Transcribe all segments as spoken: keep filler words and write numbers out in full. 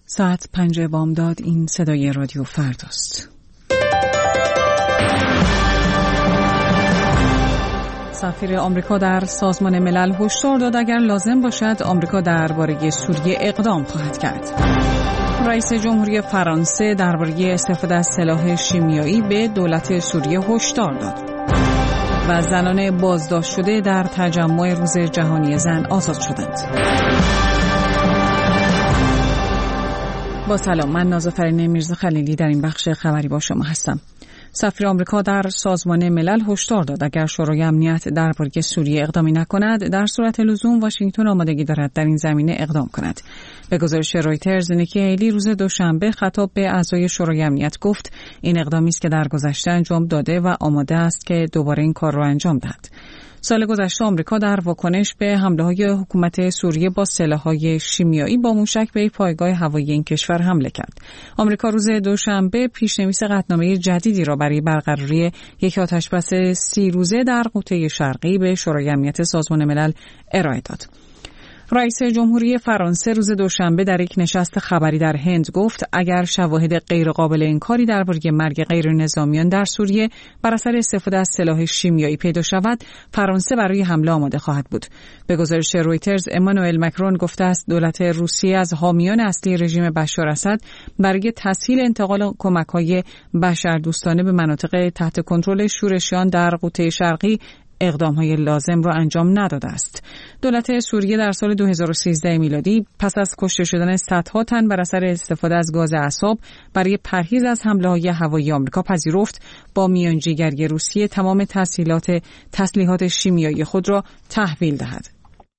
ساعت پنج بامداد. این صدای رادیو فرداست. سفیر آمریکا در سازمان ملل هشدار داد اگر لازم باشد آمریکا درباره سوریه اقدام خواهد کرد. رئیس جمهوری فرانسه درباره استفاده از سلاح شیمیایی به دولت سوریه هشدار داد. و زنان بازداشت شده در تجمع روز جهانی زن آزاد شدند. با سلام، من نازافرین میرزا خلیلی در این بخش خبری با شما هستم. سفیر آمریکا در سازمان ملل هشدار داد اگر شورای امنیت درباره سوریه اقدامی نکند، در صورت لزوم واشنگتن آمادگی دارد در این زمینه اقدام کند. به گزارش رویترز، نیکی هیلی روز دوشنبه خطاب به اعضای شورای امنیت گفت این اقدامی است که در گذشته انجام داده و آماده است که دوباره این کار را انجام دهد. سال گذشته آمریکا در واکنش به حمله‌های حکومت سوریه با سلاح‌های شیمیایی با موشک به پایگاه هوایی این کشور حمله کرد. آمریکا روز دوشنبه پیشنویس قطعنامه جدیدی را برای برقراری یک آتشبس سی روزه در قوطه شرقی به شورای امنیت سازمان ملل ارائه داد. رئیس جمهوری فرانسه روز دوشنبه در یک نشست خبری در هند گفت اگر شواهد غیرقابل انکاری درباره مرگ غیر نظامیان در سوریه بر اثر استفاده از سلاح شیمیایی پیدا شود، فرانسه برای حمله آماده خواهد بود. به گزارش رویترز، امانوئل مکرون گفته است دولت روسیه از حامیان اصلی رژیم بشار اسد برای تسهیل انتقال کمک‌های بشردوستانه به مناطق تحت کنترل شورشیان در قوطه شرقی اقدام‌های لازم را انجام نداده است. دولت سوریه در سال دو هزار و سیزده میلادی پس از کشته شدن صدها تن بر اثر استفاده از گاز اعصاب برای پرهیز از حمله‌های هوایی آمریکا پذیرفت با میانجیگری روسیه تمام تسهیلات تسلیحات شیمیایی خود را تحویل دهد.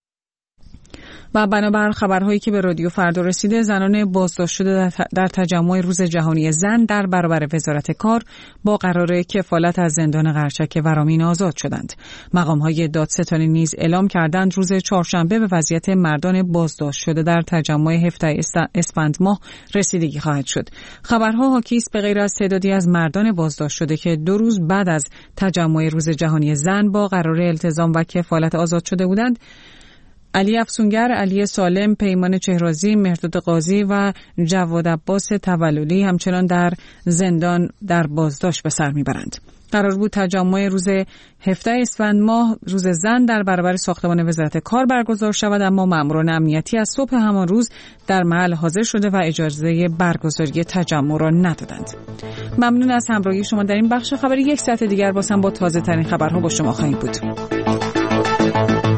و بنابر خبرهایی که به رادیو فردا رسیده، زنان بازداشت شده در تجمع روز جهانی زن در برابر وزارت کار با قرار کفالت از زندان قرچک ورامین آزاد شدند. مقام‌های دادستانی نیز اعلام کردند روز چهارشنبه به وضعیت مردان بازداشت شده در تجمع هفده اسفند ماه رسیدگی خواهد شد. خبرها حاکی است به غیر از تعدادی از مردان بازداشت شده که دو روز بعد از تجمع روز جهانی زن با قرار التزام و کفالت آزاد شده بودند، علی افسونگر، علی سالم، پیمان چهرازی، مهرداد قاضی و جواد عباس تولدی همچنان در زندان در بازداشت به سر میبرند. قرار بود تجمع روز هفده اسفند ماه روز زن در برابر ساختمان وزارت کار برگزار شود، اما ماموران امنیتی از صبح همان روز در محل حاضر شده و اجازه برگزاری تجمع را ندادند. ممنون از همراهی شما در این بخش خبری. یک ساعت دیگر بازم با تازه ترین خبرها با شما خواهیم بود.